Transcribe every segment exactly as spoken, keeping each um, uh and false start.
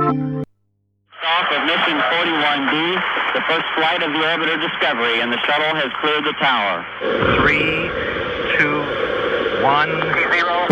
Off of mission forty-one D, the first flight of the orbiter Discovery, and the shuttle has cleared the tower. Three, two, one, zero.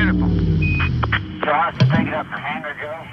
Beautiful. So I'll have to take it up for hangar, Joe.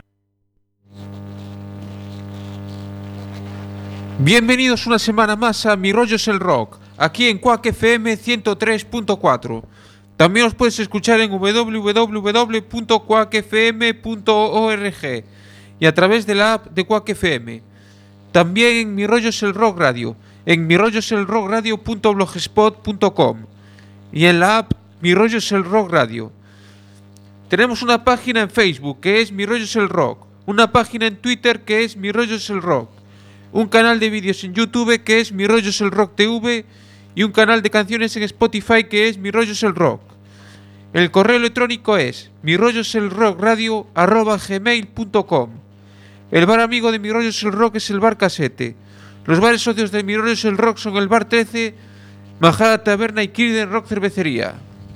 Bienvenidos una semana más a Mi Rollo es el Rock, aquí en Quack F M ciento tres punto cuatro. También os puedes escuchar en doble u doble u doble u punto quack f m punto org y a través de la app de Quack F M. También en Mi Rollo es el Rock Radio, en mi rollo es el rock radio punto blogspot punto com y en la app Mi Rollo es el Rock Radio. Tenemos una página en Facebook que es Mi Rollo es el Rock, una página en Twitter que es Mi Rollo es el Rock, un canal de vídeos en YouTube que es Mi Rollo es el Rock T V y un canal de canciones en Spotify que es Mi Rollo es el Rock. El correo electrónico es mi rollo es el rock radio arroba gmail punto com. El bar amigo de Mi Rollo es el Rock es el Bar Casete. Los bares socios de Mi Rollo es el Rock son el Bar trece, Majada Taberna y Kirden Rock Cervecería.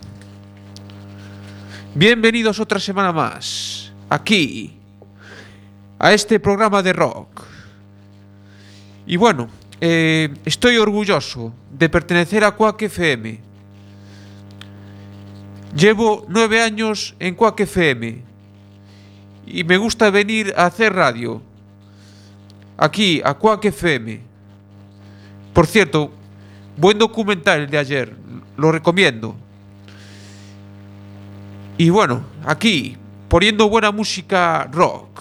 Bienvenidos otra semana más, aquí, a este programa de rock. Y bueno, eh, estoy orgulloso de pertenecer a Quack F M. Llevo nueve años en Quack F M y me gusta venir a hacer radio aquí, a Quack F M. Por cierto, buen documental el de ayer, lo recomiendo. Y bueno, aquí, poniendo buena música rock.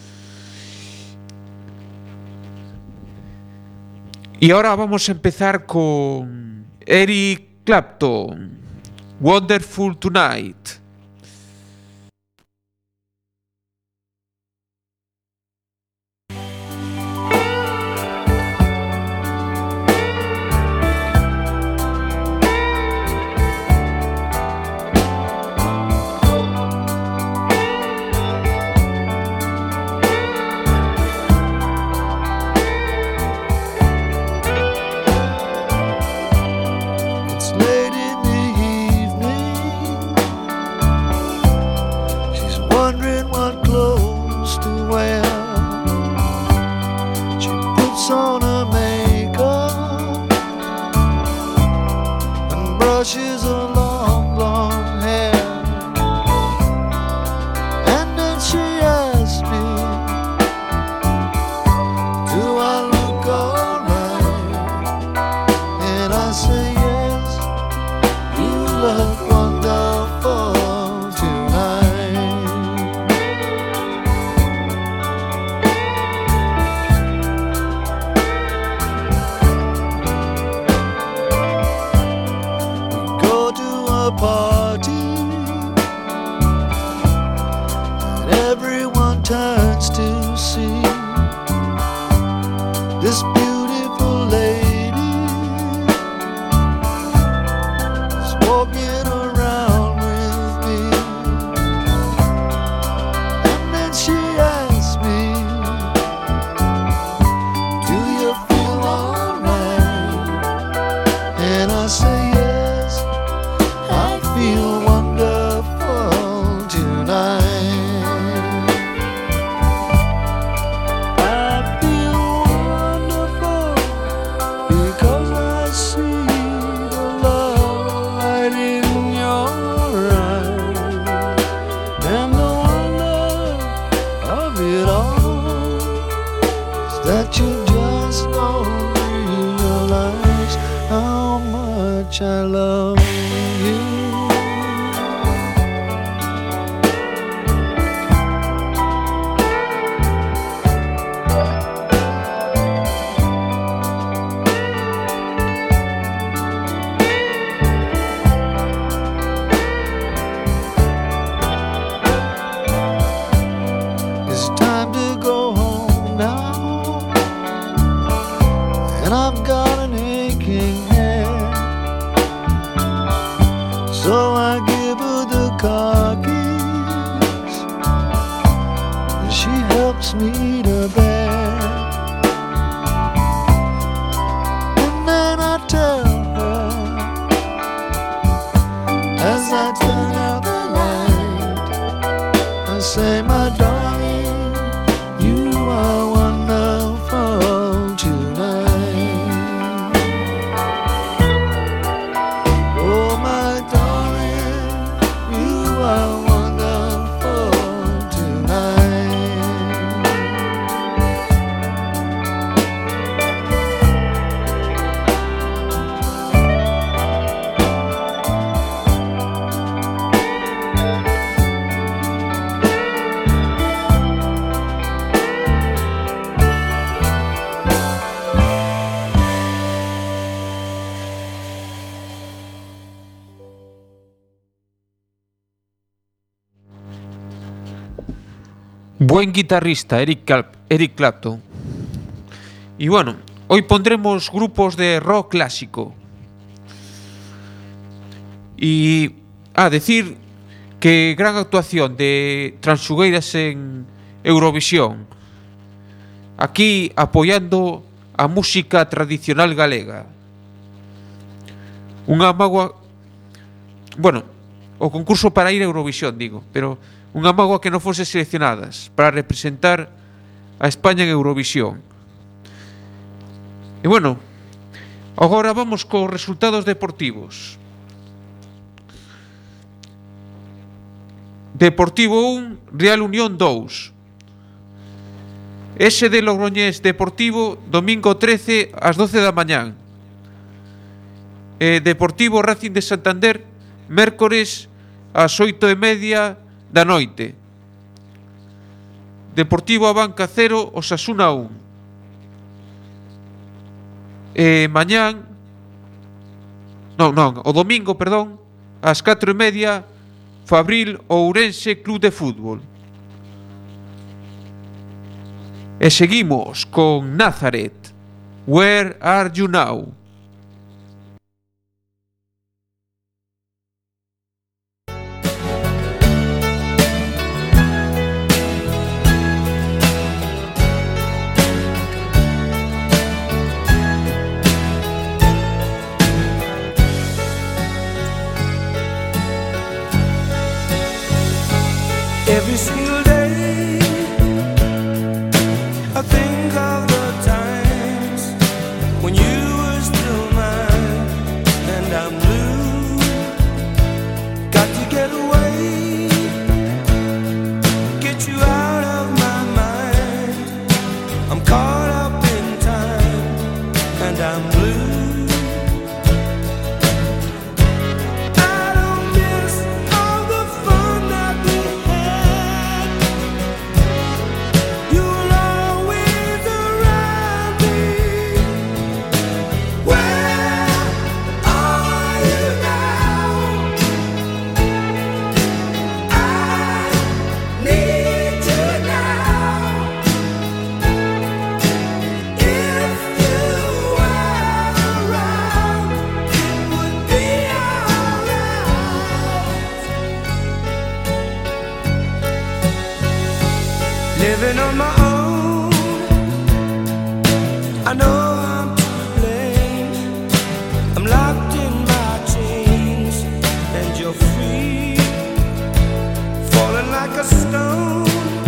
Y ahora vamos a empezar con Eric Clapton, Wonderful Tonight. Oh, my darling, you are Buen guitarrista, Eric, Cal- Eric Clapton. Y bueno, hoy pondremos grupos de rock clásico. Y a ah, decir que gran actuación de Transugueiras en Eurovisión. Aquí apoyando a música tradicional galega. Unha mágoa... Bueno, o concurso para ir a Eurovisión, digo, pero unha mágoa que non fose seleccionadas para representar a España en Eurovisión. E bueno, agora vamos cos resultados deportivos. Deportivo un, Real Unión dous. Ese de Logroñés Deportivo, domingo trece ás doce da mañán. Eh, Deportivo Racing de Santander, mércores ás oito e media da noite. Deportivo Abanca cero, Osasuna un. Eh, mañán, non, non, o domingo, perdón, ás catro e media, Fabril Ourense Club de Fútbol. E seguimos con Nazareth. Where are you now? Every single day I think of the times when you were still mine and I'm blue. Got to get away, get you out of my mind. I'm caught up in time and I'm blue. Living on my own, I know I'm to blame. I'm locked in my chains and you're free, falling like a stone.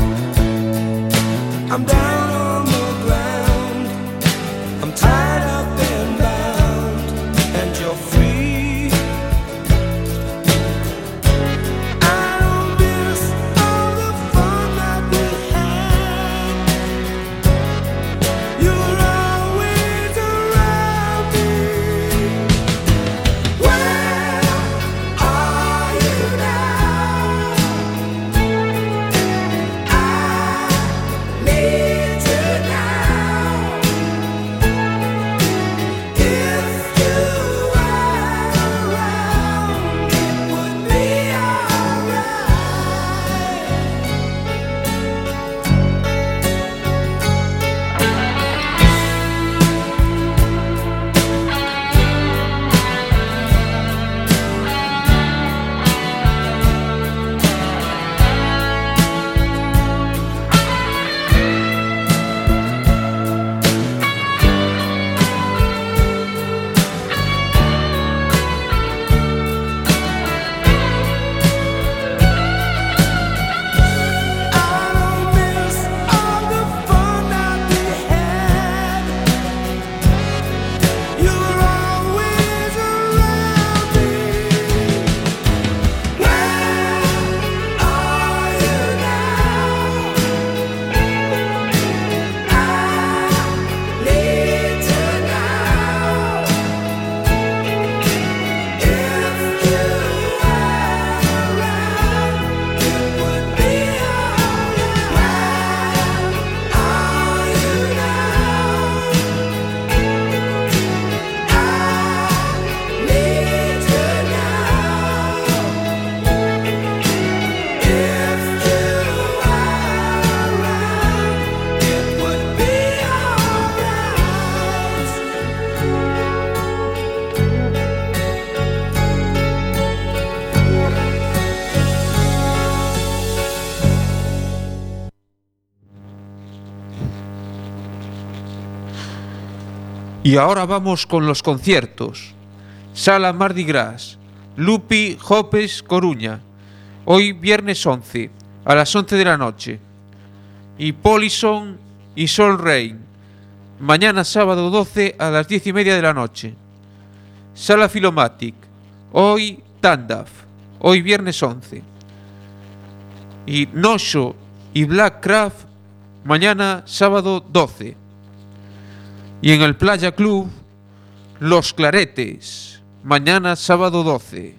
I'm down on the ground, I'm tied up and bound and you're free. Me Y ahora vamos con los conciertos. Sala Mardi Gras, Lupi Hopes Coruña, hoy viernes once, a las once de la noche. Y Polison y Sol Rain, mañana sábado doce a las diez y media de la noche. Sala Filomatic, hoy Tandaf, hoy viernes once. Y Nosho y Blackcraft, mañana sábado doce. Y en el Playa Club, Los Claretes, mañana sábado doce.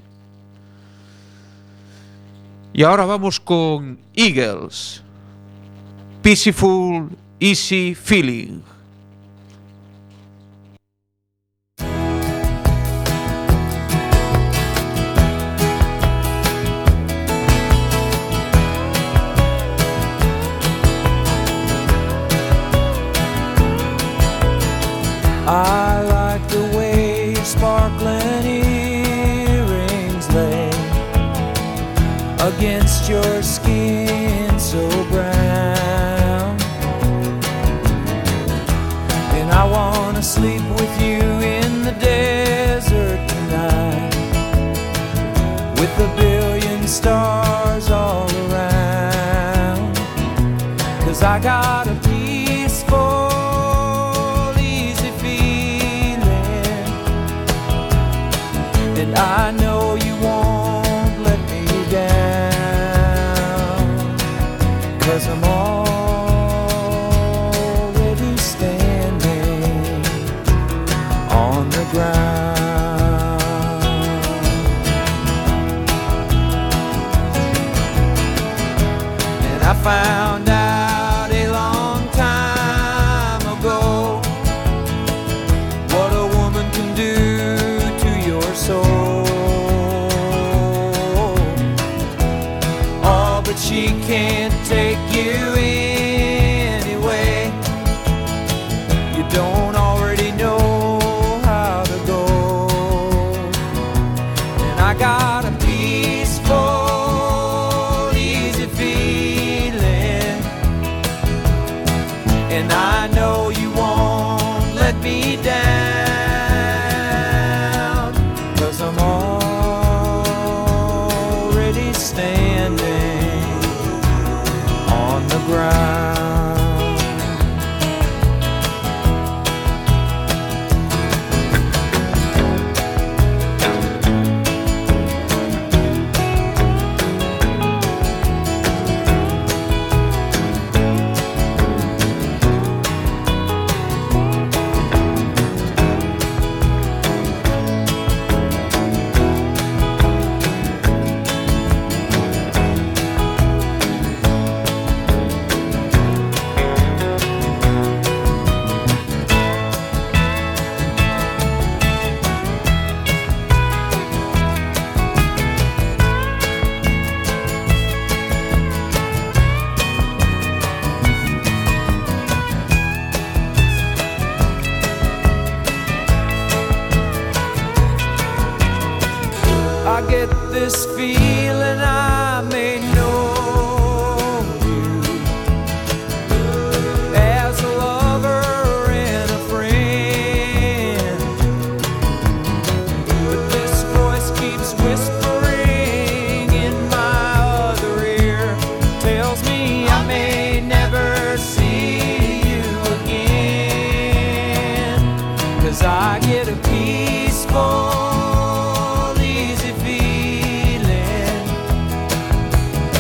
Y ahora vamos con Eagles, Peaceful Easy Feeling. I like the way your sparkling earrings lay against your skin so brown, and I wanna sleep with you in the desert tonight, with a billion stars all around, 'cause I got a peaceful and I know you won't let me down, 'cause I'm already standing on the ground. And I found out a long time ago what a woman can do soul. Oh, but she can't take you anyway. You don't already know how to go. And I got a peaceful, easy feeling, and I know you won't let me down. I'm already standing on the ground. I get this feeling I may know you as a lover and a friend, but this voice keeps whispering in my other ear, tells me I may never see you again, 'cause I get a peaceful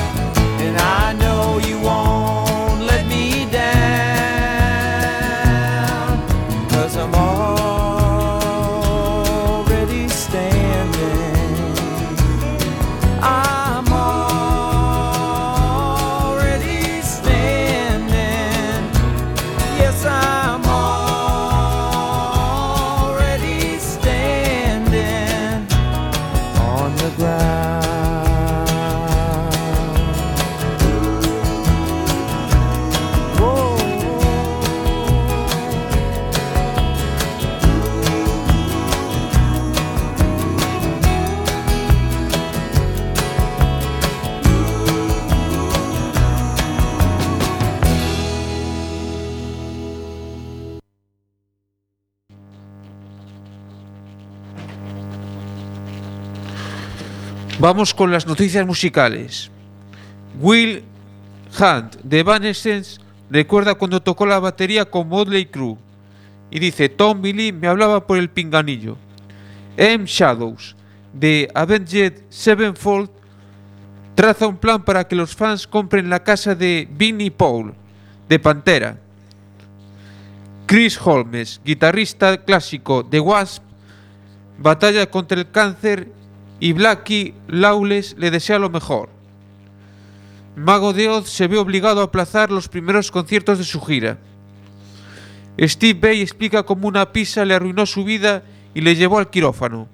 Vamos con las noticias musicales. Will Hunt de Evanescence recuerda cuando tocó la batería con Motley Crue y dice: Tommy Lee me hablaba por el pinganillo. M. Shadows de Avenged Sevenfold traza un plan para que los fans compren la casa de Vinnie Paul de Pantera. Chris Holmes, guitarrista clásico de Wasp, batalla contra el cáncer y Blackie Lawless le desea lo mejor. Mago de Oz se ve obligado a aplazar los primeros conciertos de su gira. Steve Vai explica cómo una pizza le arruinó su vida y le llevó al quirófano.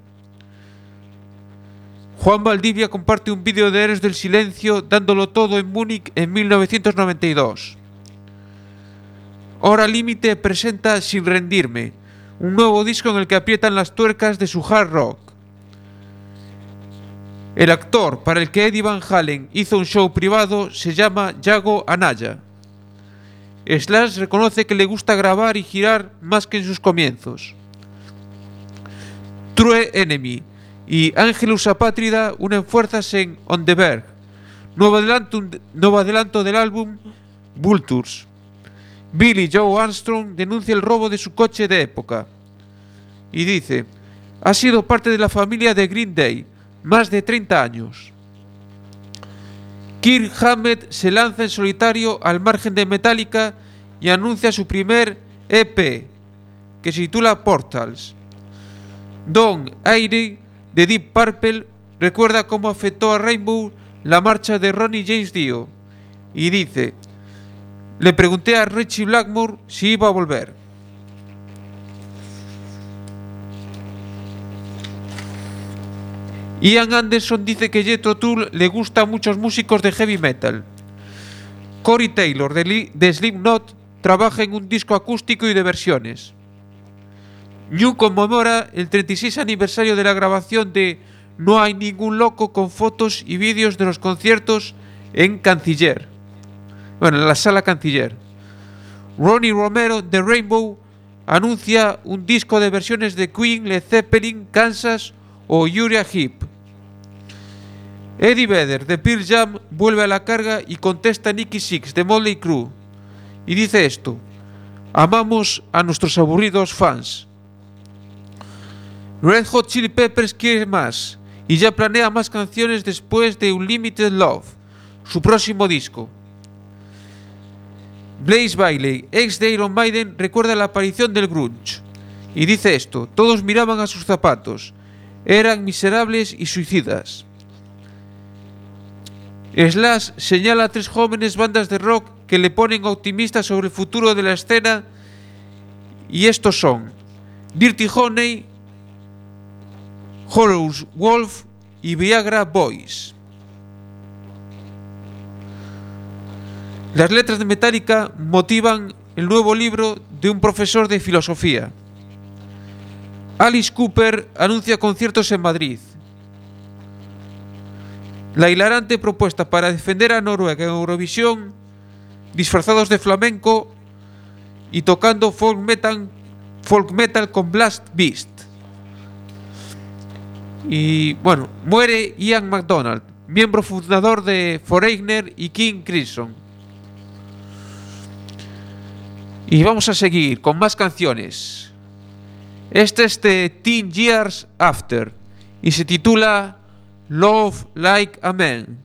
Juan Valdivia comparte un vídeo de Héroes del Silencio dándolo todo en Múnich en mil novecientos noventa y dos. Hora Límite presenta Sin Rendirme, un nuevo disco en el que aprietan las tuercas de su hard rock. El actor para el que Eddie Van Halen hizo un show privado se llama Yago Anaya. Slash reconoce que le gusta grabar y girar más que en sus comienzos. True Enemy y Angelus Apátrida unen fuerzas en On the Verge, nuevo adelanto, nuevo adelanto del álbum Vultures. Billy Joe Armstrong denuncia el robo de su coche de época y dice: ha sido parte de la familia de Green Day más de treinta años. Kirk Hammett se lanza en solitario al margen de Metallica y anuncia su primer E P, que se titula Portals. Don Airey de Deep Purple recuerda cómo afectó a Rainbow la marcha de Ronnie James Dio y dice: le pregunté a Richie Blackmore si iba a volver. Ian Anderson dice que Jethro Tull le gusta a muchos músicos de heavy metal. Corey Taylor de, de Slipknot trabaja en un disco acústico y de versiones. New conmemora el treinta y seis aniversario de la grabación de No hay ningún loco con fotos y vídeos de los conciertos en Canciller. Bueno, en la sala Canciller. Ronnie Romero de Rainbow anuncia un disco de versiones de Queen, Led Zeppelin, Kansas o Uriah Heep. Eddie Vedder de Pearl Jam vuelve a la carga y contesta a Nicky Six de Motley Crue y dice esto: amamos a nuestros aburridos fans. Red Hot Chili Peppers quiere más y ya planea más canciones después de Unlimited Love, su próximo disco. Blaze Bayley, ex de Iron Maiden, recuerda la aparición del grunge y dice esto: todos miraban a sus zapatos, eran miserables y suicidas. Slash señala a tres jóvenes bandas de rock que le ponen optimistas sobre el futuro de la escena y estos son Dirty Honey, Horus Wolf y Viagra Boys. Las letras de Metallica motivan el nuevo libro de un profesor de filosofía. Alice Cooper anuncia conciertos en Madrid. La hilarante propuesta para defender a Noruega en Eurovisión, disfrazados de flamenco y tocando folk metal, folk metal con Blast Beast. Y bueno, muere Ian MacDonald, miembro fundador de Foreigner y King Crimson. Y vamos a seguir con más canciones. Este es de Teen Years After y se titula Love Like a Man.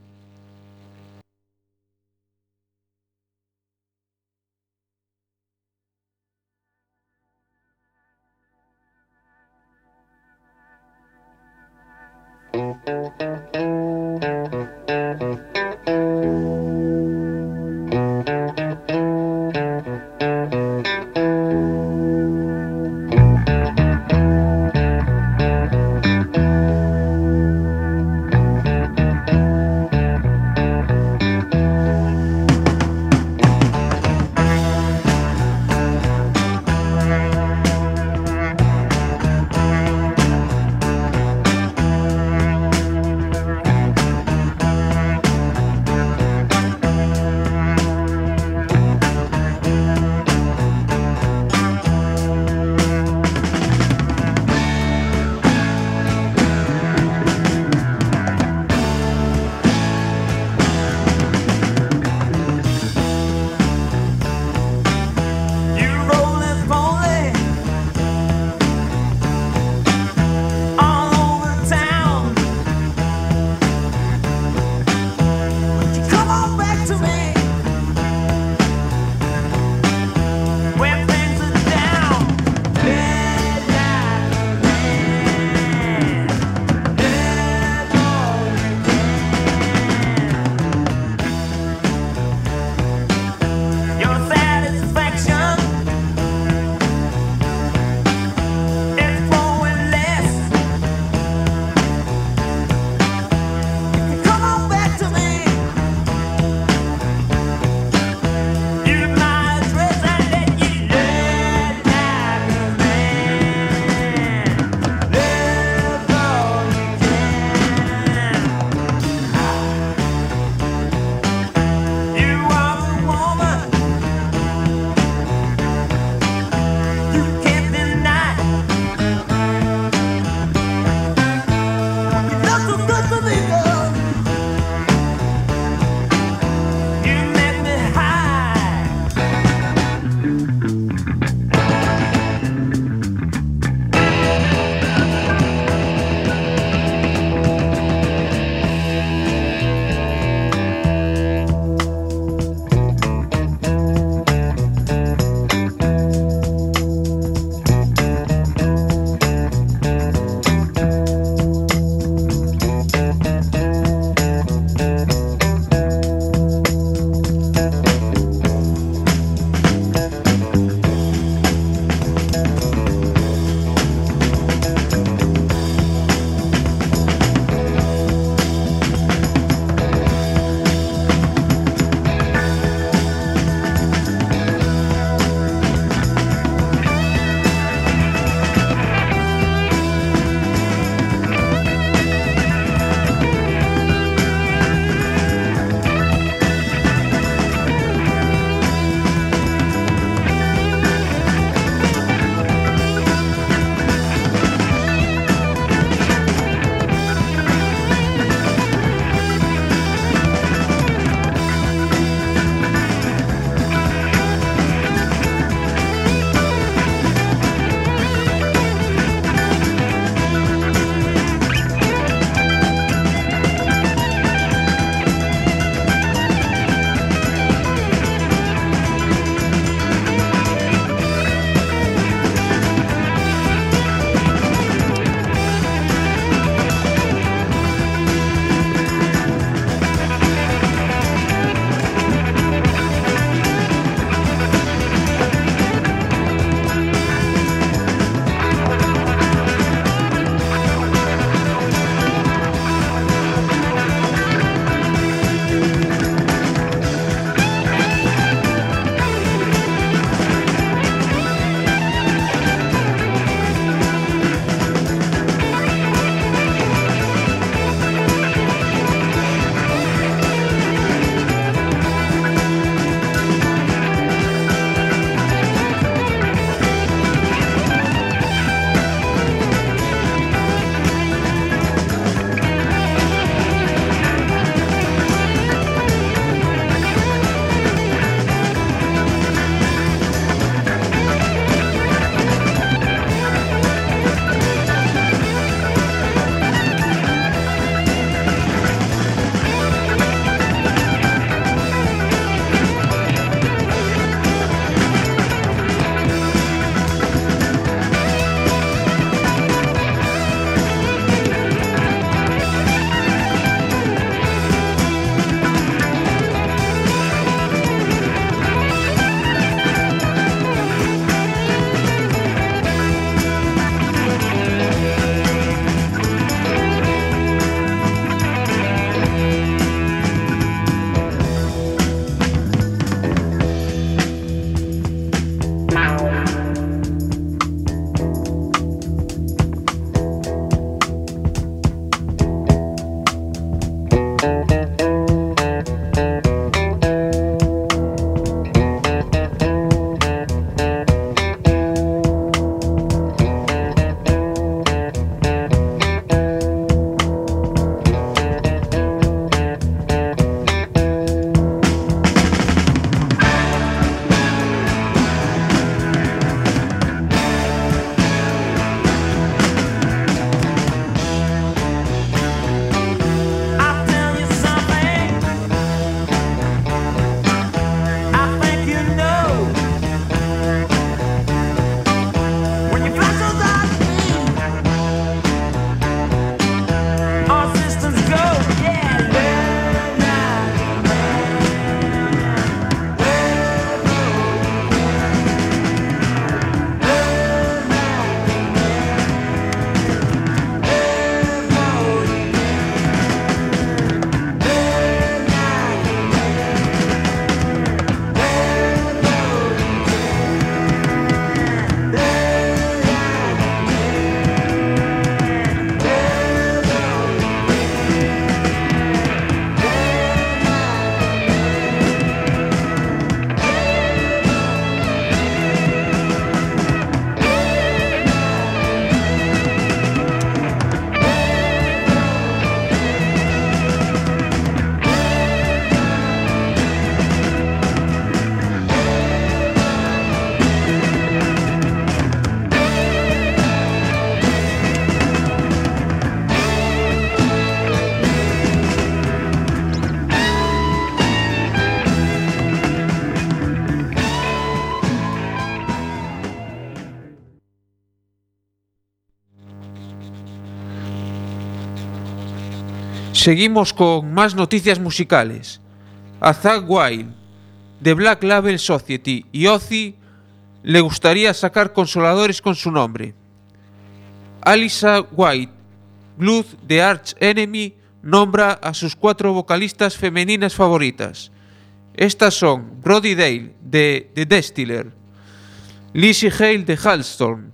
Seguimos con más noticias musicales. A Zakk Wylde, de Black Label Society y Ozzy le gustaría sacar consoladores con su nombre. Alissa White, Bluth de Arch Enemy, nombra a sus cuatro vocalistas femeninas favoritas. Estas son Brody Dalle de The Distiller, Lizzie Hale de Halestorm,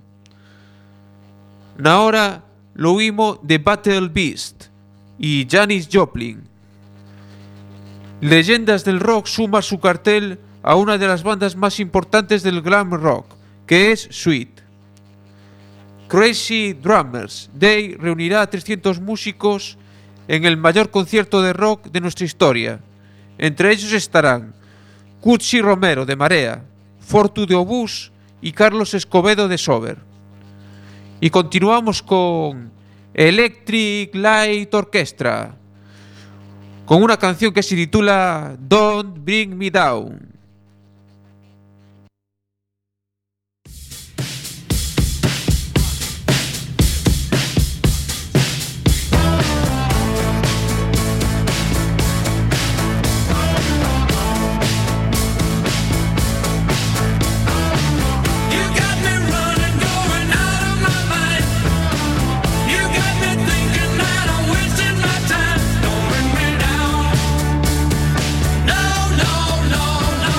Naora Louimo de Battle Beast y Janis Joplin. Leyendas del Rock suma a su cartel a una de las bandas más importantes del glam rock, que es Sweet. Crazy Drummers Day reunirá a trescientos músicos en el mayor concierto de rock de nuestra historia. Entre ellos estarán Cuchi Romero de Marea, Fortu de Obús y Carlos Escobedo de Sober. Y continuamos con Electric Light Orchestra, con una canción que se titula Don't Bring Me Down. No, no, no.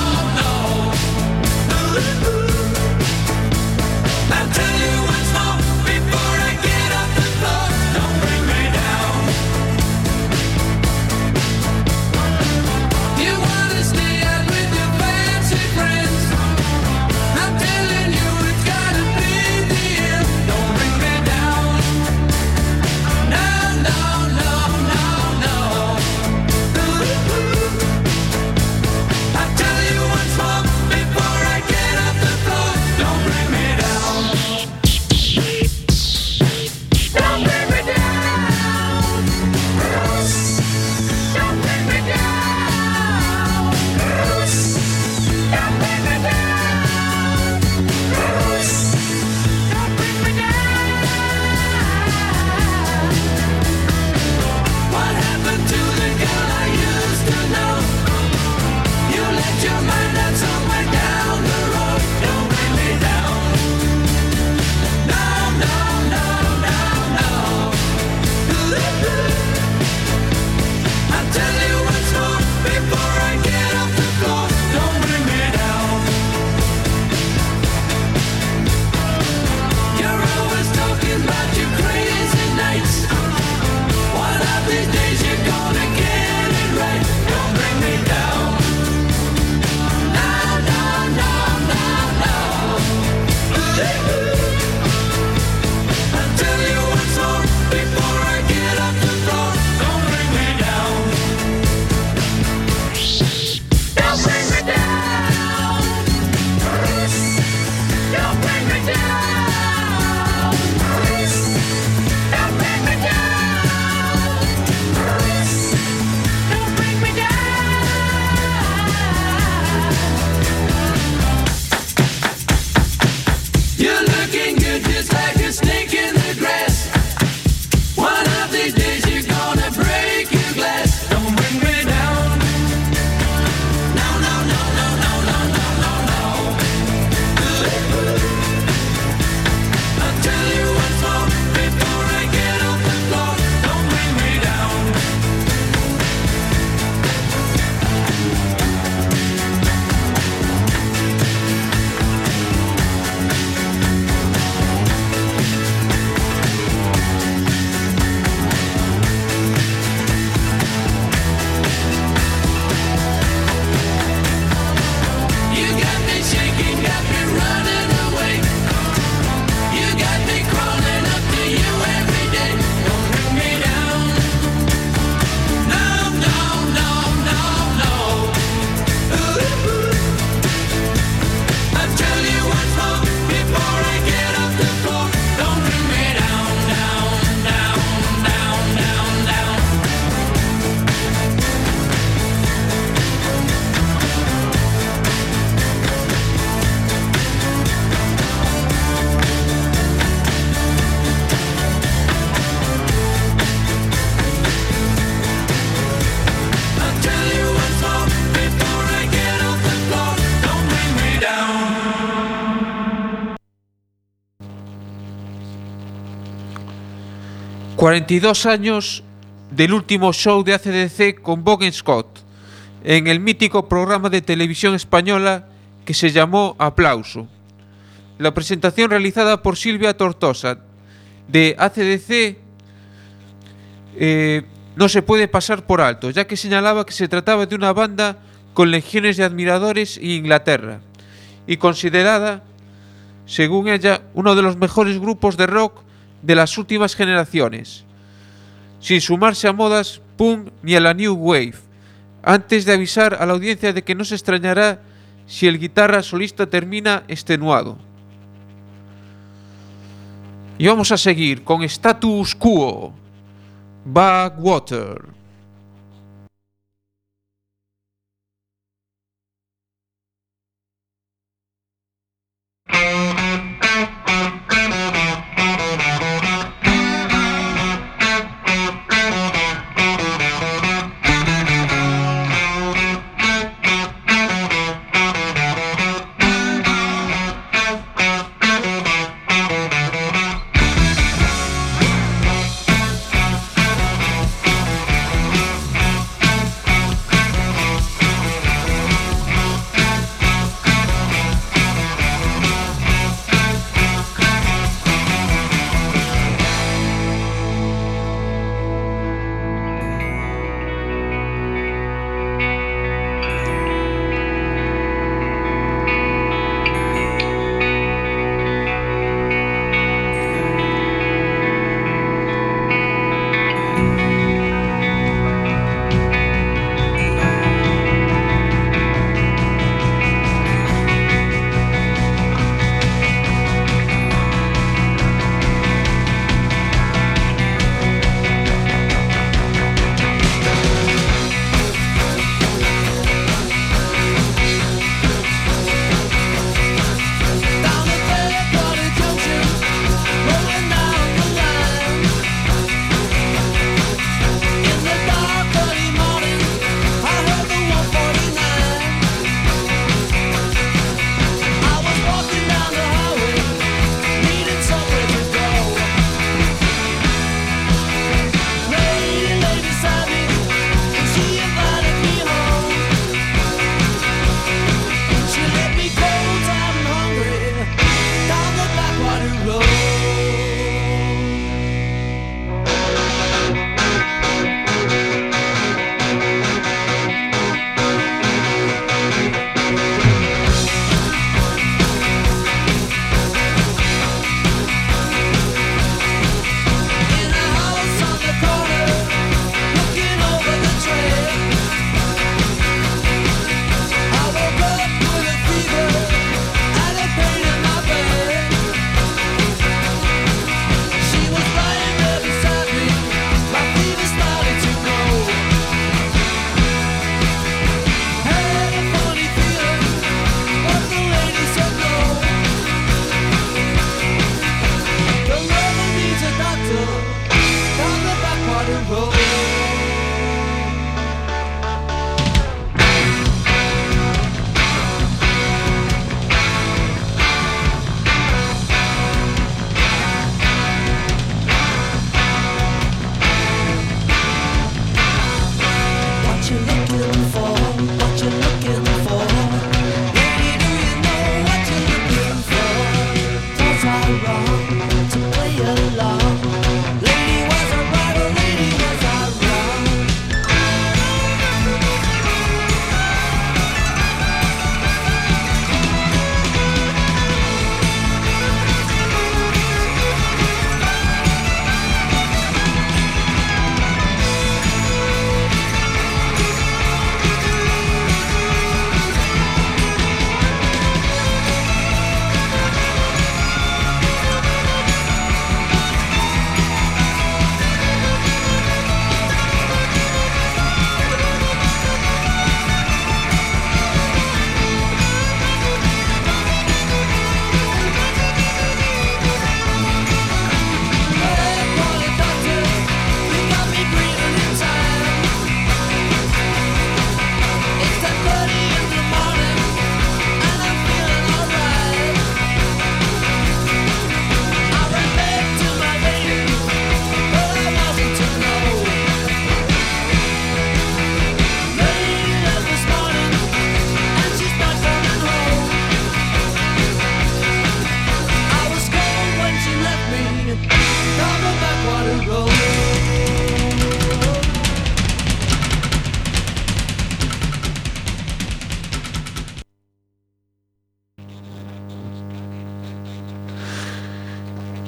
cuarenta y dos años del último show de A C D C con Bon Scott en el mítico programa de televisión española que se llamó Aplauso. La presentación realizada por Silvia Tortosa de A C D C eh, no se puede pasar por alto, ya que señalaba que se trataba de una banda con legiones de admiradores en Inglaterra y considerada, según ella, uno de los mejores grupos de rock de las últimas generaciones, sin sumarse a modas punk ni a la New Wave, antes de avisar a la audiencia de que no se extrañará si el guitarra solista termina extenuado. Y vamos a seguir con Status Quo, Backwater.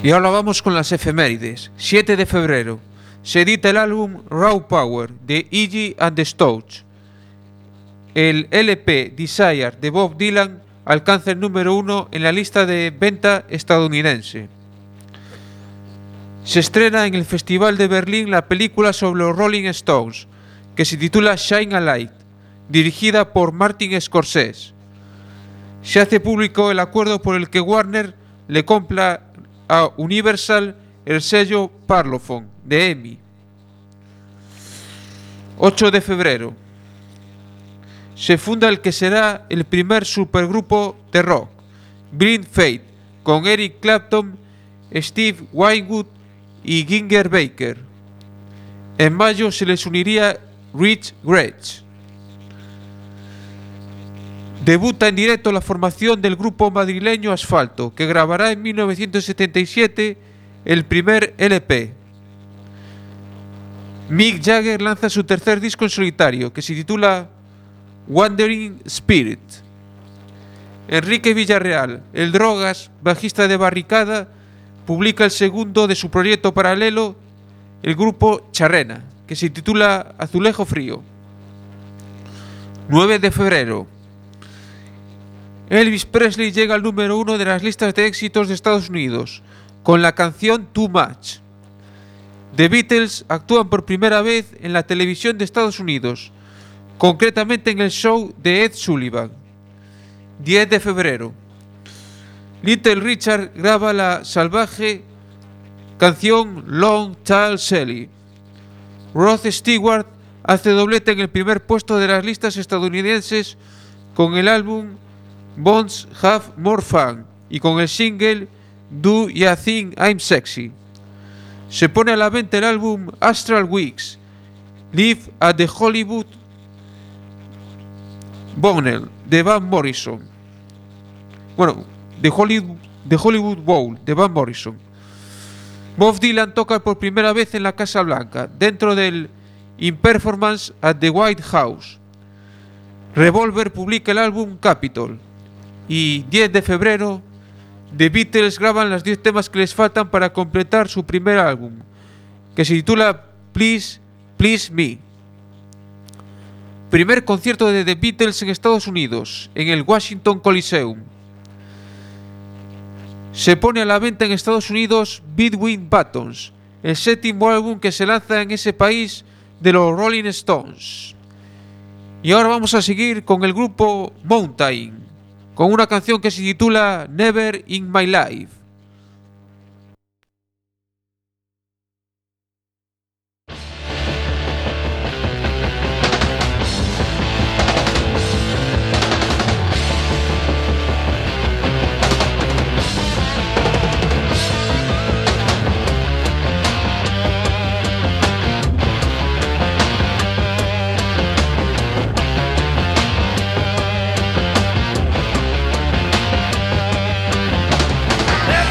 Y ahora vamos con las efemérides. siete de febrero. Se edita el álbum Raw Power de Iggy and the Stooges. El L P Desire de Bob Dylan alcanza el número uno en la lista de venta estadounidense. Se estrena en el Festival de Berlín la película sobre los Rolling Stones, que se titula Shine a Light, dirigida por Martin Scorsese. Se hace público el acuerdo por el que Warner le compra a Universal el sello Parlophone de E M I. ocho de febrero. Se funda el que será el primer supergrupo de rock, Blind Faith, con Eric Clapton, Steve Winwood y Ginger Baker. En mayo se les uniría Rich Grech. Debuta en directo la formación del grupo madrileño Asfalto, que grabará en mil novecientos setenta y siete el primer L P. Mick Jagger lanza su tercer disco en solitario, que se titula Wandering Spirit. Enrique Villarreal, el Drogas, bajista de Barricada, publica el segundo de su proyecto paralelo, el grupo Charrena, que se titula Azulejo Frío. nueve de febrero. Elvis Presley llega al número uno de las listas de éxitos de Estados Unidos, con la canción Too Much. The Beatles actúan por primera vez en la televisión de Estados Unidos, concretamente en el show de Ed Sullivan. diez de febrero. Little Richard graba la salvaje canción Long Tall Sally. Rod Stewart hace doblete en el primer puesto de las listas estadounidenses con el álbum Bones Have More Fun y con el single Do Ya Think I'm Sexy. Se pone a la venta el álbum Astral Weeks, Live at the Hollywood Bowl de Van Morrison. Bueno, The Hollywood, The Hollywood Bowl de Van Morrison. Bob Dylan toca por primera vez en la Casa Blanca, dentro del In Performance at the White House. Revolver publica el álbum Capitol. Y diez de febrero, The Beatles graban los diez temas que les faltan para completar su primer álbum, que se titula Please, Please Me. Primer concierto de The Beatles en Estados Unidos, en el Washington Coliseum. Se pone a la venta en Estados Unidos Between Buttons, el séptimo álbum que se lanza en ese país de los Rolling Stones. Y ahora vamos a seguir con el grupo Mountain, con una canción que se titula Never in My Life. Never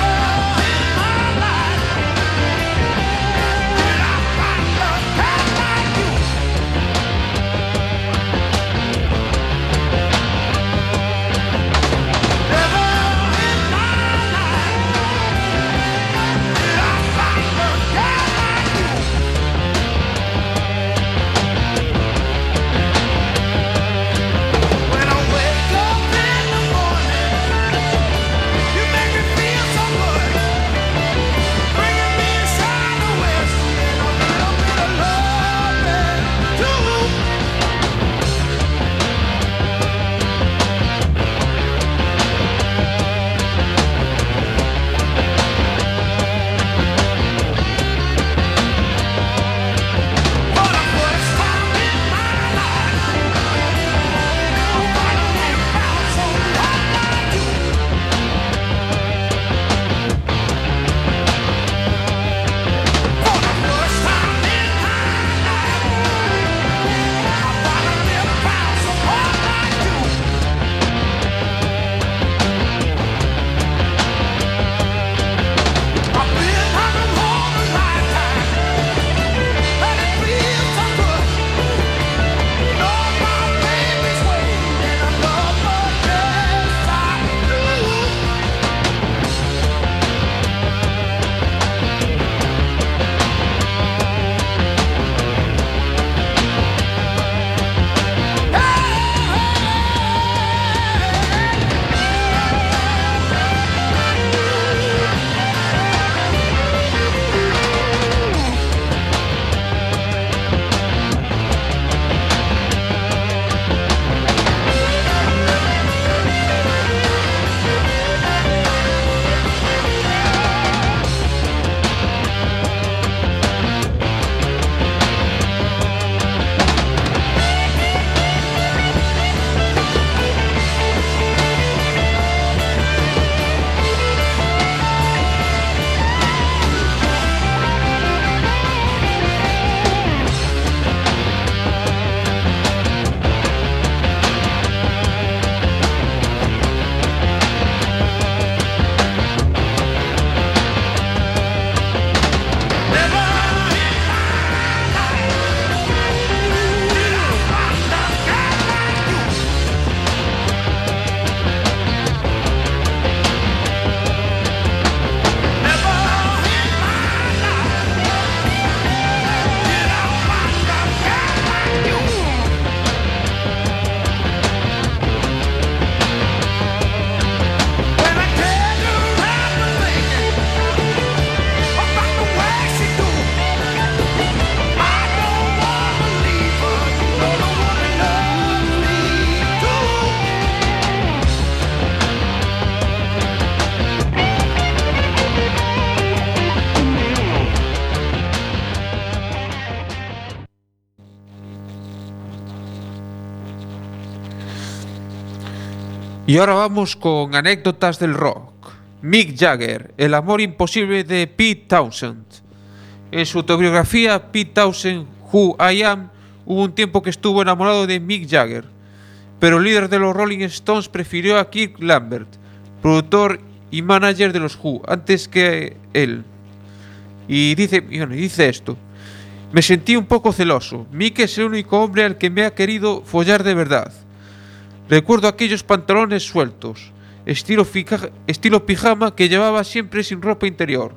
Y ahora vamos con anécdotas del rock. Mick Jagger, el amor imposible de Pete Townshend. En su autobiografía, Pete Townshend, Who I Am, hubo un tiempo que estuvo enamorado de Mick Jagger, pero el líder de los Rolling Stones prefirió a Kirk Lambert, productor y manager de los Who, antes que él. Y dice, y bueno, dice esto: me sentí un poco celoso. Mick es el único hombre al que me ha querido follar de verdad. Recuerdo aquellos pantalones sueltos, estilo, fija, estilo pijama que llevaba siempre sin ropa interior.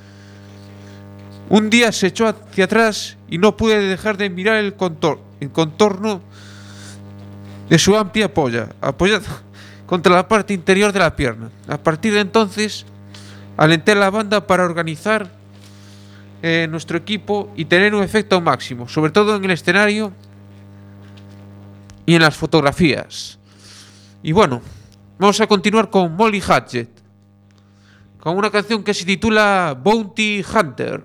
Un día se echó hacia atrás y no pude dejar de mirar el, contor, el contorno de su amplia polla, apoyada contra la parte interior de la pierna. A partir de entonces, alenté a la banda para organizar eh, nuestro equipo y tener un efecto máximo, sobre todo en el escenario y en las fotografías. Y bueno, vamos a continuar con Molly Hatchet, con una canción que se titula Bounty Hunter.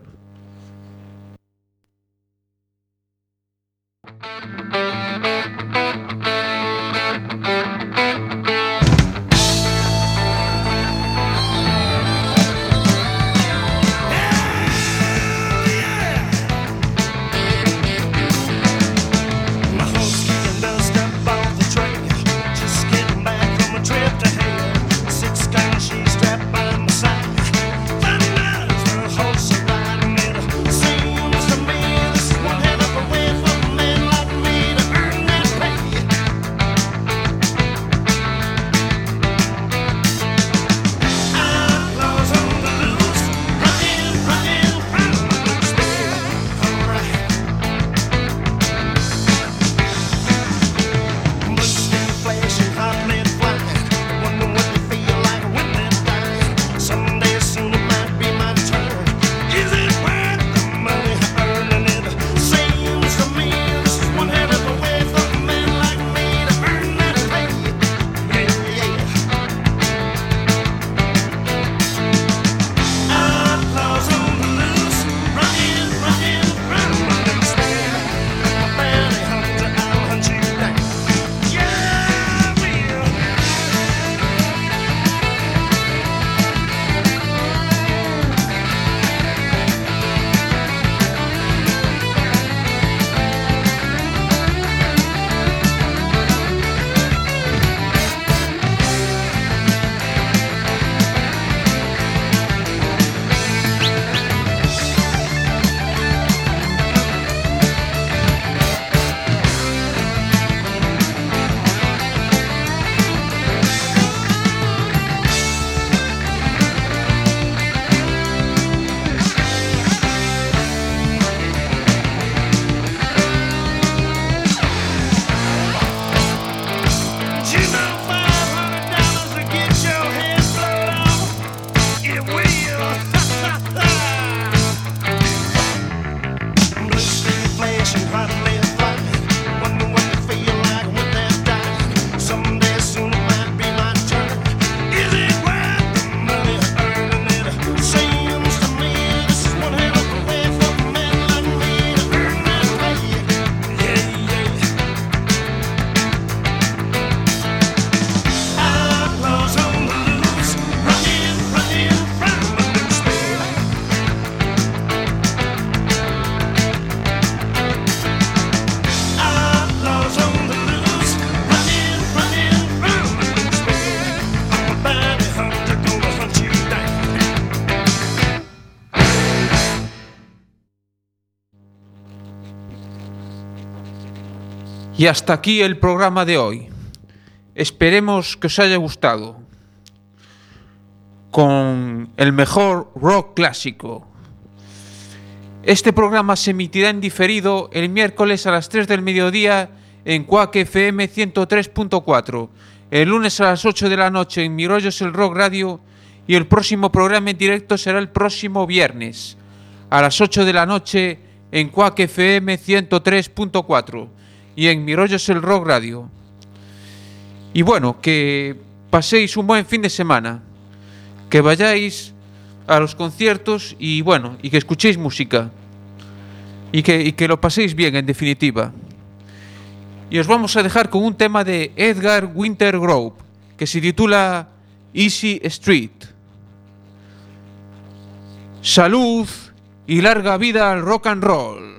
Y hasta aquí el programa de hoy. Esperemos que os haya gustado. Con el mejor rock clásico. Este programa se emitirá en diferido el miércoles a las tres del mediodía en Quack F M ciento tres punto cuatro, el lunes a las ocho de la noche en Mi Rollo es el Rock Radio y el próximo programa en directo será el próximo viernes a las ocho de la noche en Quack F M ciento tres punto cuatro y en Mi Rollo es el Rock Radio. Y bueno, que paséis un buen fin de semana, que vayáis a los conciertos y bueno, y que escuchéis música y que, y que lo paséis bien, en definitiva. Y os vamos a dejar con un tema de Edgar Winter Grove que se titula Easy Street. Salud y larga vida al rock and roll.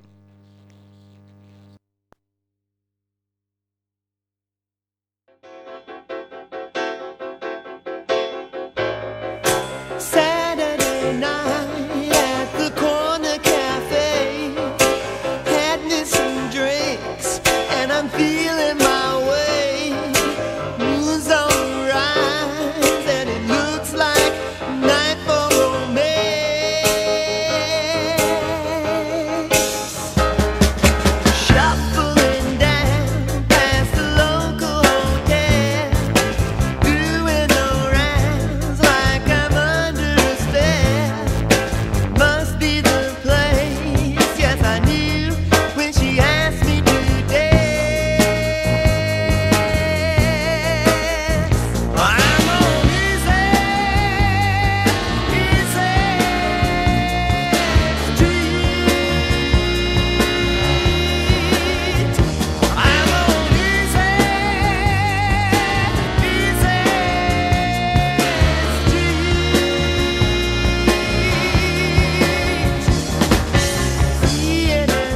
Saturday night at the corner cafe, had me some drinks and I'm feeling my way. Moon's on the rise and it looks like night for romance. Shuffling down past the local hotel, doing the rounds like I'm under a spell. Must be the place, yes I need